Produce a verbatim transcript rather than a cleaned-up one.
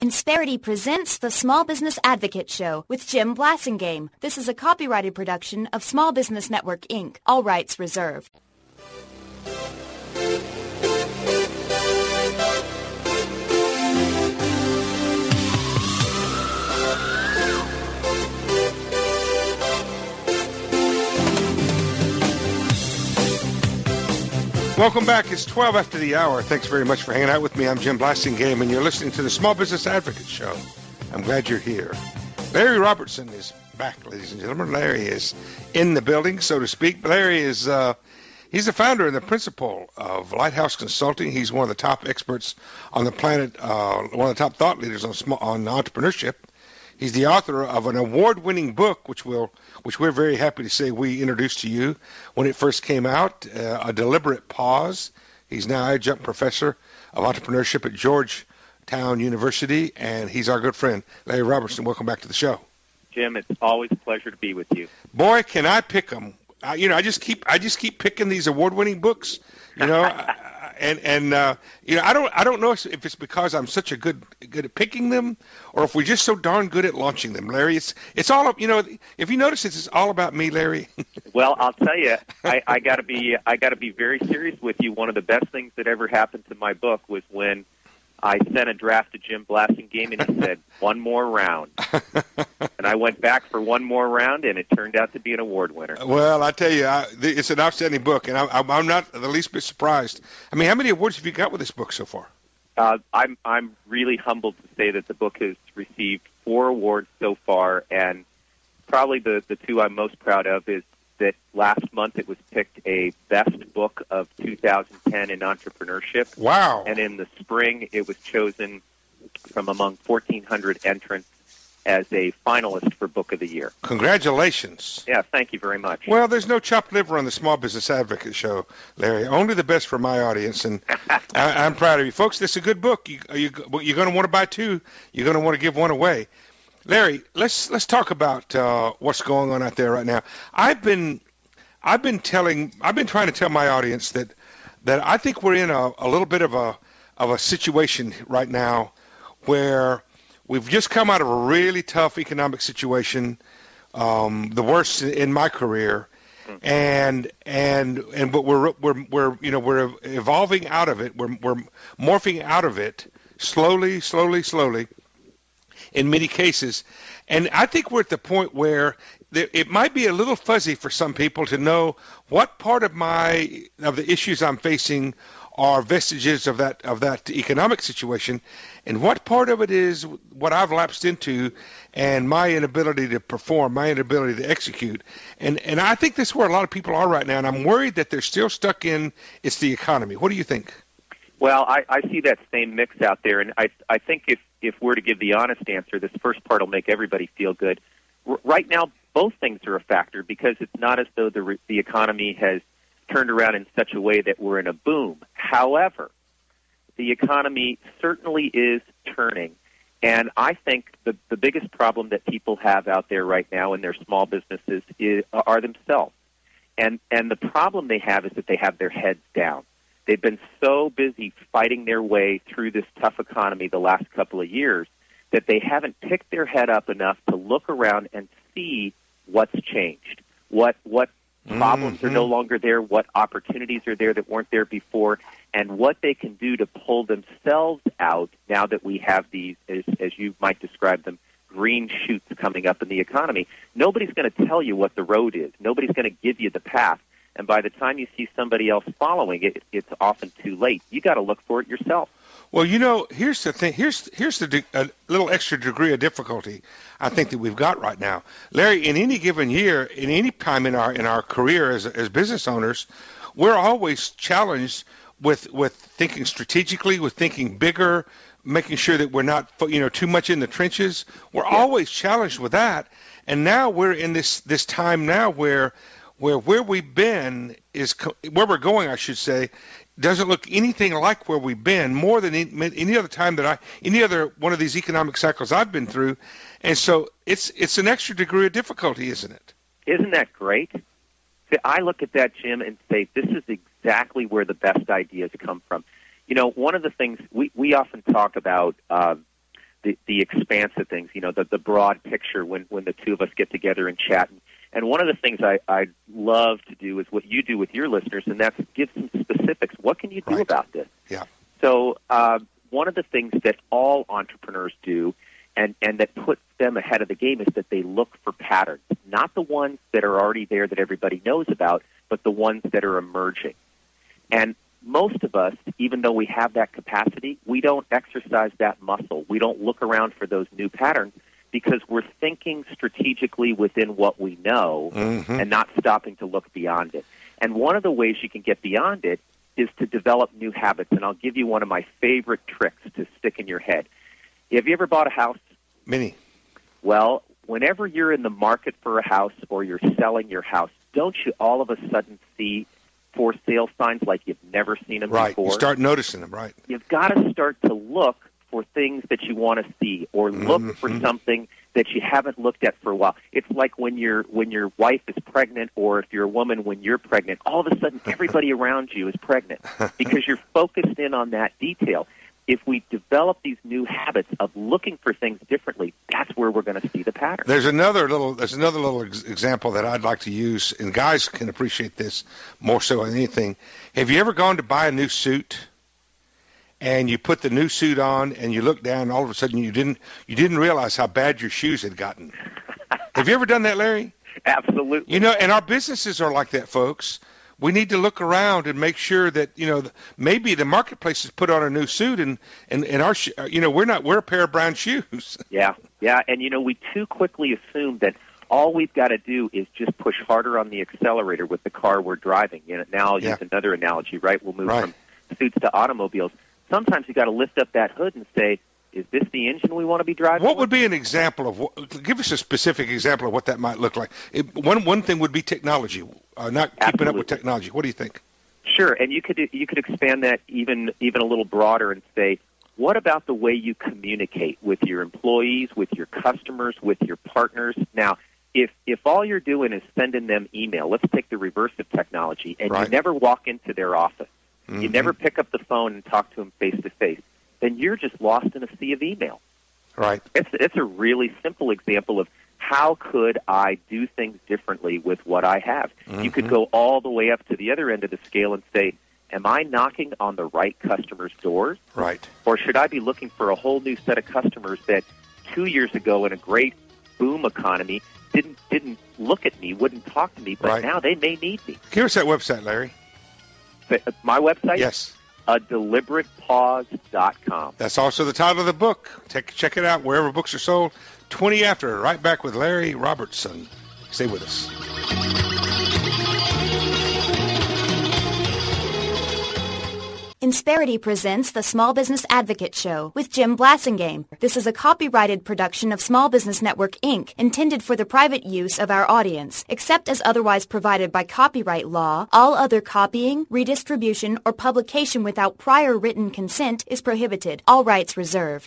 Insperity presents the Small Business Advocate Show with Jim Blasingame. This is a copyrighted production of Small Business Network, Incorporated. All rights reserved. Welcome back. It's twelve after the hour. Thanks very much for hanging out with me. I'm Jim Blasingame, and you're listening to the Small Business Advocate Show. I'm glad you're here. Larry Robertson is back, ladies and gentlemen. Larry is in the building, so to speak. Larry is uh, he's the founder and the principal of Lighthouse Consulting. He's one of the top experts on the planet, uh, one of the top thought leaders on small, on entrepreneurship. He's the author of an award-winning book, which will, which we're very happy to say we introduced to you when it first came out, uh, A Deliberate Pause. He's now adjunct professor of entrepreneurship at Georgetown University, and he's our good friend, Larry Robertson. Welcome back to the show. Jim, it's always a pleasure to be with you. Boy, can I pick them! I, you know, I just keep, I just keep picking these award-winning books. You know. And and uh, you know, I don't I don't know if it's because I'm such a good good at picking them, or if we're just so darn good at launching them, Larry. It's it's all you know. If you notice, it's all about me, Larry. Well, I'll tell you, I, I got to be I got to be very serious with you. One of the best things that ever happened to my book was when I sent a draft to Jim Blasingame, and he said, one more round. And I went back for one more round, and it turned out to be an award winner. Well, I tell you, I, it's an outstanding book, and I, I'm not the least bit surprised. I mean, how many awards have you got with this book so far? Uh, I'm I'm really humbled to say that the book has received four awards so far, and probably the, the two I'm most proud of is that last month it was picked a best book of two thousand ten in entrepreneurship. Wow. And in the spring, it was chosen from among fourteen hundred entrants as a finalist for Book of the Year. Congratulations. Yeah, thank you very much. Well, there's no chopped liver on the Small Business Advocate Show, Larry. Only the best for my audience, and I, I'm proud of you. Folks, this is a good book. You, you, you're going to want to buy two. You're going to want to give one away. Larry, let's let's talk about uh, what's going on out there right now. I've been I've been telling I've been trying to tell my audience that that I think we're in a, a little bit of a of a situation right now where we've just come out of a really tough economic situation, um, the worst in my career, and and and but we're we're we're you know we're evolving out of it. We're we're morphing out of it slowly, slowly, slowly. In many cases. And I think we're at the point where there, it might be a little fuzzy for some people to know what part of my of the issues I'm facing are vestiges of that of that economic situation, and what part of it is what I've lapsed into and my inability to perform, my inability to execute. And and I think that's where a lot of people are right now, and I'm worried that they're still stuck in it's the economy. What do you think? Well, I, I see that same mix out there, and I I think if, if we're to give the honest answer, this first part will make everybody feel good. R- right now, both things are a factor because it's not as though the re- the economy has turned around in such a way that we're in a boom. However, the economy certainly is turning, and I think the the biggest problem that people have out there right now in their small businesses is, are themselves, and and the problem they have is that they have their heads down. They've been so busy fighting their way through this tough economy the last couple of years that they haven't picked their head up enough to look around and see what's changed, what what problems mm-hmm. are no longer there, what opportunities are there that weren't there before, and what they can do to pull themselves out now that we have these, as, as you might describe them, green shoots coming up in the economy. Nobody's going to tell you what the road is. Nobody's going to give you the path. And by the time you see somebody else following it, it's often too late. You got to look for it yourself. Well, you know, here's the thing. Here's here's the a little extra degree of difficulty I think that we've got right now, Larry. In any given year, in any time in our in our career as as business owners, we're always challenged with with thinking strategically, with thinking bigger, making sure that we're not you know too much in the trenches. We're yeah. always challenged with that, and now we're in this this time now where. Where where we've been is where we're going, I should say, doesn't look anything like where we've been more than any, any other time that I any other one of these economic cycles I've been through, and so it's it's an extra degree of difficulty, isn't it? Isn't that great? I look at that, Jim, and say this is exactly where the best ideas come from. You know, one of the things we we often talk about uh, the, the expanse of things, you know, the, the broad picture when, when the two of us get together and chat. And, and one of the things I, I love to do is what you do with your listeners, and that's give some specifics. What can you do right. about this? Yeah. So uh, one of the things that all entrepreneurs do and, and that puts them ahead of the game is that they look for patterns, not the ones that are already there that everybody knows about, but the ones that are emerging. And most of us, even though we have that capacity, we don't exercise that muscle. We don't look around for those new patterns because we're thinking strategically within what we know mm-hmm. and not stopping to look beyond it. And one of the ways you can get beyond it is to develop new habits. And I'll give you one of my favorite tricks to stick in your head. Have you ever bought a house? Many. Well, whenever you're in the market for a house or you're selling your house, don't you all of a sudden see for sale signs like you've never seen them right. before? You start noticing them, right. You've got to start to look for things that you want to see or look mm-hmm. for something that you haven't looked at for a while. It's like when your when your wife is pregnant or if you're a woman when you're pregnant, all of a sudden everybody around you is pregnant because you're focused in on that detail. If we develop these new habits of looking for things differently, that's where we're going to see the pattern. There's another little there's another little ex- example that I'd like to use, and guys can appreciate this more so than anything. Have you ever gone to buy a new suit, and you put the new suit on, and you look down, and all of a sudden you didn't you didn't realize how bad your shoes had gotten? Have you ever done that, Larry? Absolutely. You know, and our businesses are like that, folks. We need to look around and make sure that, you know, maybe the marketplace has put on a new suit and, and, and our, sh- you know, we're not, we're a pair of brown shoes. Yeah, yeah. And, you know, we too quickly assume that all we've got to do is just push harder on the accelerator with the car we're driving. You know, now I'll yeah. use another analogy, right? We'll move right. from suits to automobiles. Sometimes you've got to lift up that hood and say, is this the engine we want to be driving? What with? would be an example of what, give us a specific example of what that might look like? It, one one thing would be technology, uh, not keeping Absolutely. up with technology. What do you think? Sure, and you could you could expand that even even a little broader and say, what about the way you communicate with your employees, with your customers, with your partners? Now, if if all you're doing is sending them email, let's take the reverse of technology, and right. you never walk into their office, mm-hmm. you never pick up the phone and talk to them face to face, then you're just lost in a sea of email. Right. It's it's a really simple example of how could I do things differently with what I have. Mm-hmm. You could go all the way up to the other end of the scale and say, am I knocking on the right customers' doors? Right. Or should I be looking for a whole new set of customers that two years ago in a great boom economy didn't didn't look at me, wouldn't talk to me, but right. now they may need me? Give us that website, Larry. But my website? Yes. A deliberate pause dot com. That's also the title of the book. Take, check it out wherever books are sold. twenty after, right back with Larry Robertson. Stay with us. Insperity presents the Small Business Advocate Show with Jim Blasingame. This is a copyrighted production of Small Business Network, Incorporated, intended for the private use of our audience. Except as otherwise provided by copyright law, all other copying, redistribution, or publication without prior written consent is prohibited. All rights reserved.